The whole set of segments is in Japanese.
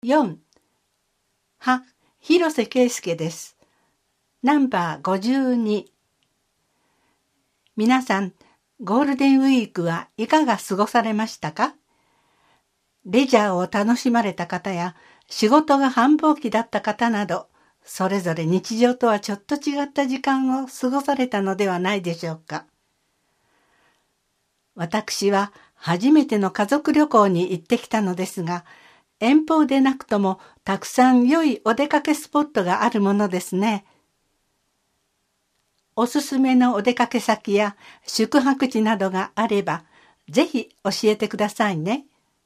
4. 広瀬圭介です。ナンバー52。皆さん、ゴールデンウィークはいかが過ごされましたか？レジャーを楽しまれた方や、仕事が繁忙期だった方など、それぞれ日常とはちょっと違った時間を過ごされたのではないでしょうか。私は初めての家族旅行に行ってきたのですが、遠方でなくともたくさん良いお出かけスポットがあるものですね。おすすめのお出かけ先や宿泊地などがあれば、ぜひ教えてくださいね。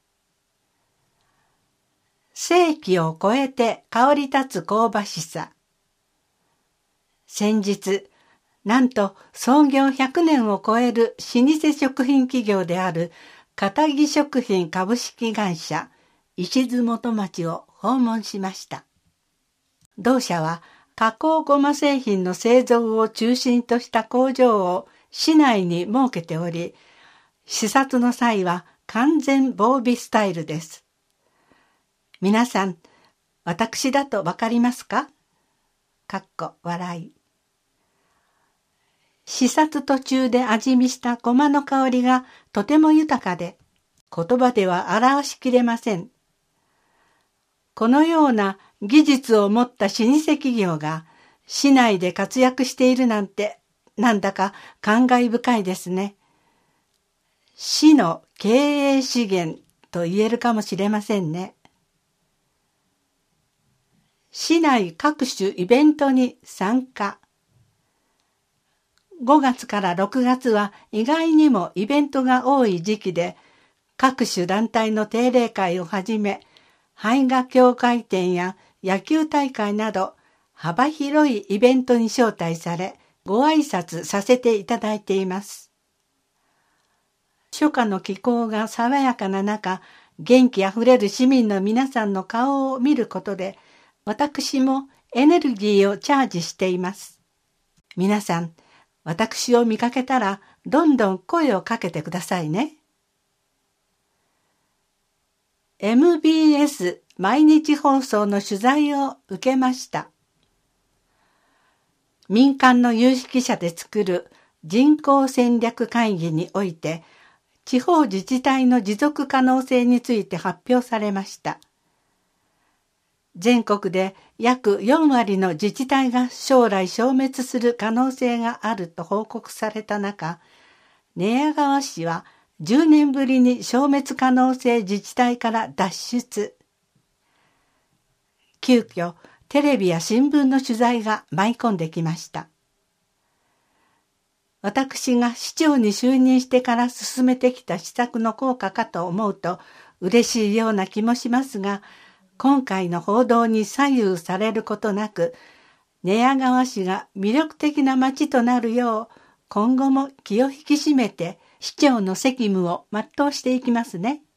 世紀を超えて香り立つ香ばしさ。先日、なんと創業100年を超える老舗食品企業である片木食品株式会社石津元町を訪問しました。同社は加工ごま製品の製造を中心とした工場を市内に設けており、視察の際は完全防備スタイルです。皆さん、私だとわかりますか？笑い。視察途中で味見したごまの香りがとても豊かで、言葉では表しきれません。このような技術を持った老舗企業が市内で活躍しているなんて、なんだか感慨深いですね。市の経営資源と言えるかもしれませんね。市内各種イベントに参加。5月から6月は意外にもイベントが多い時期で、各種団体の定例会をはじめ、絵画協会展や野球大会など幅広いイベントに招待され、ご挨拶させていただいています。初夏の気候が爽やかな中、元気あふれる市民の皆さんの顔を見ることで、私もエネルギーをチャージしています。皆さん、私を見かけたらどんどん声をかけてくださいね。MBS 毎日放送の取材を受けました。民間の有識者で作る人口戦略会議において、地方自治体の持続可能性について発表されました。全国で約4割の自治体が将来消滅する可能性があると報告された中、寝屋川市は10年ぶりに消滅可能性自治体から脱出。急遽、テレビや新聞の取材が舞い込んできました。私が市長に就任してから進めてきた施策の効果かと思うと嬉しいような気もしますが、今回の報道に左右されることなく、寝屋川市が魅力的な街となるよう、今後も気を引き締めて市長の責務を全うしていきますね。